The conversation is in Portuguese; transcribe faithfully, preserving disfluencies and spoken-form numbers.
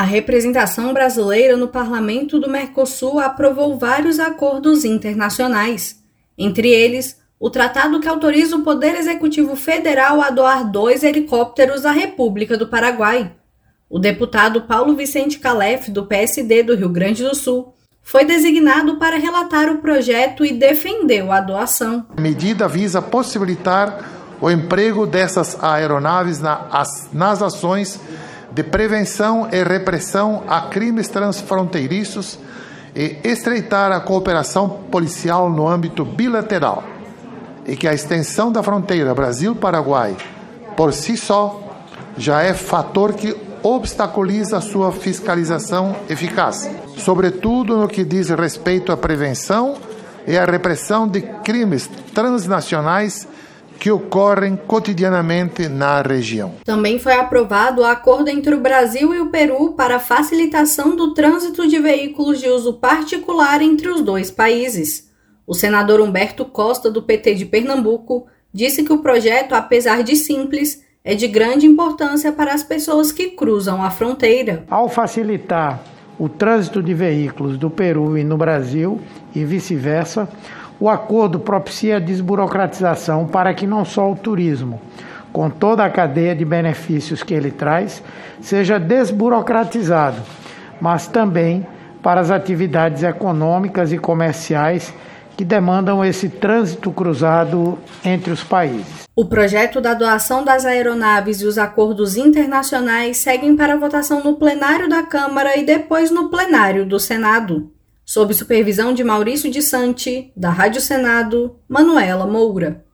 A representação brasileira no Parlamento do Mercosul aprovou vários acordos internacionais, entre eles o tratado que autoriza o Poder Executivo Federal a doar dois helicópteros à República do Paraguai. O deputado Paulo Vicente Calef, do P S D do Rio Grande do Sul, foi designado para relatar o projeto e defendeu a doação. A medida visa possibilitar o emprego dessas aeronaves na, as, nas ações de prevenção e repressão a crimes transfronteiriços e estreitar a cooperação policial no âmbito bilateral, e que a extensão da fronteira Brasil-Paraguai, por si só, já é fator que obstaculiza sua fiscalização eficaz, sobretudo no que diz respeito à prevenção e à repressão de crimes transnacionais que ocorrem cotidianamente na região. Também foi aprovado o acordo entre o Brasil e o Peru para a facilitação do trânsito de veículos de uso particular entre os dois países. O senador Humberto Costa, do P T de Pernambuco, disse que o projeto, apesar de simples, é de grande importância para as pessoas que cruzam a fronteira. Ao facilitar o trânsito de veículos do Peru e no Brasil e vice-versa, o acordo propicia a desburocratização para que não só o turismo, com toda a cadeia de benefícios que ele traz, seja desburocratizado, mas também para as atividades econômicas e comerciais que demandam esse trânsito cruzado entre os países. O projeto da doação das aeronaves e os acordos internacionais seguem para votação no plenário da Câmara e depois no plenário do Senado. Sob supervisão de Maurício de Santi, da Rádio Senado, Manuela Moura.